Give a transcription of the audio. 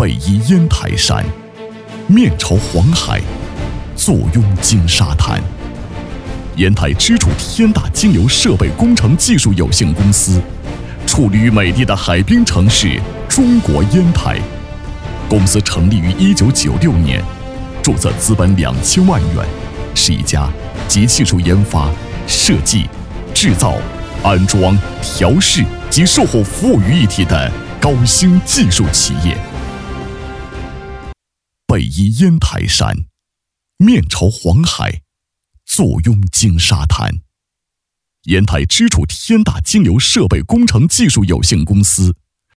北依烟台山，面朝黄海，坐拥金沙滩。烟台支柱天大金流设备工程技术有限公司，矗立于美丽的海滨城市中国烟台。公司成立于1996年，注册资本2000万元，是一家集技术研发、设计、制造、安装、调试及售后服务于一体的高新技术企业。北依烟台山，面朝黄海，坐拥金沙滩。烟台支柱天大金流设备工程技术有限公司，